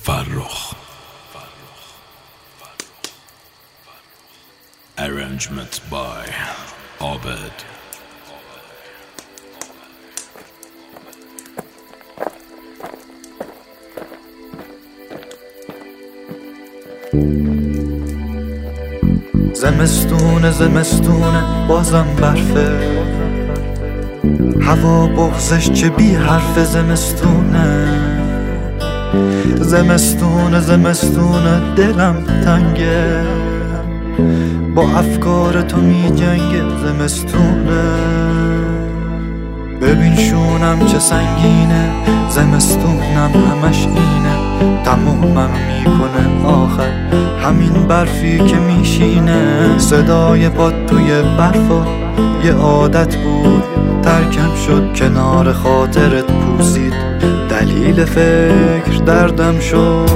فرخ. Arrangement by Abed. زمستونه بازم برفه، هوا بغزش چه بی حرف. زمستونه دلم تنگه، با افکار تو می جنگه. زمستونه ببین شونم چه سنگینه، زمستونم همش اینه، تمومم میکنه آخر همین برفی که میشینه. صدای پاد توی برفا یه عادت بود، ترکم شد کنار خاطرت پوسید، دلیل فکر دردم شد.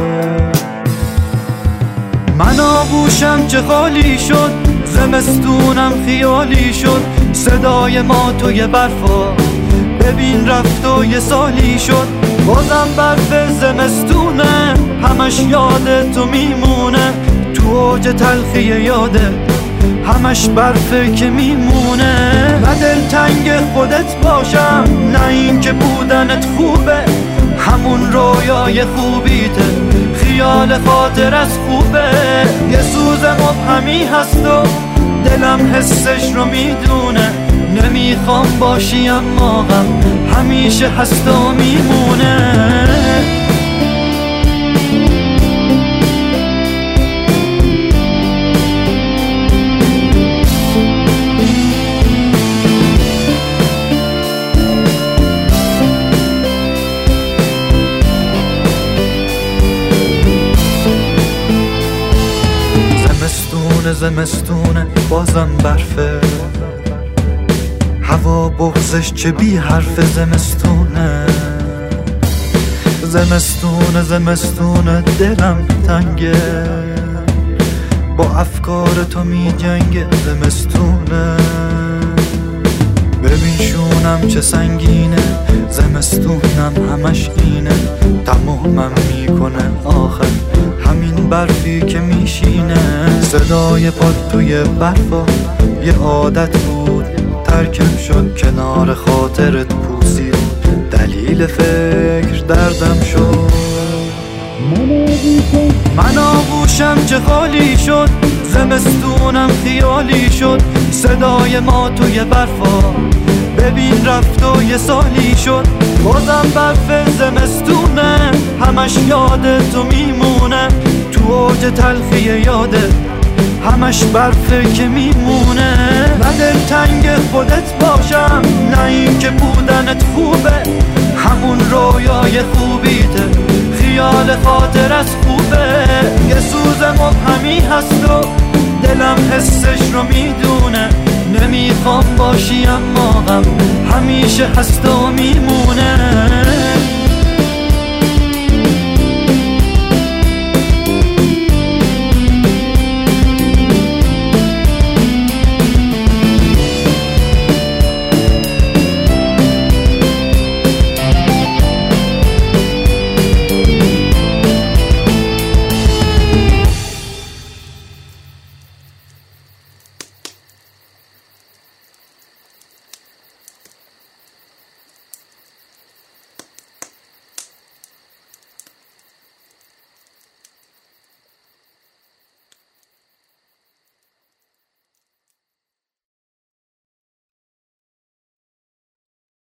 من آغوشم چه خالی شد، زمستونم خیالی شد. صدای ما توی برفا ببین رفت و یه سالی شد. بازم برف زمستونه، همش یاد تو میمونه، تو اوج تلخی یاده همش برفه که میمونه. نه دلتنگ خودت باشم، نه این که بودنت خوبه، همون رویای خوبیته، خیال خاطر از خوبه. یه سوز مبهمی هست و دلم حسش رو میدونه، نمیخوام باشی اما غم همیشه هست و میمونه. زمستونه بازم برفه، هوا بغزش چه بی حرف. زمستونه دلم تنگه، با افکار تو می جنگه. زمستونه ببین شونم چه سنگینه، زمستونم همش اینه، تمومم میکنه آخر همین برفی که میشینه. صدای پاد توی برفا یه عادت بود، ترکم شد کنار خاطرت پوسید، دلیل فکر دردم شد. من آغوشم چه خالی شد، زمستونم خیالی شد. صدای ما توی برفا ببین رفت و یه سالی شد. بازم برف زمستونه، همش یاد تو میمونه، تو اوج تلخی یاده همش برفه که میمونه. نه دلتنگ خودت باشم، نه این که بودنت خوبه، همون رویای خوبیته، خیال خاطر از خوبه. یه سوز مبهمی هست و دلم حسش رو میدونه، نمیخوام باشی اما غم همیشه هست و میمونه.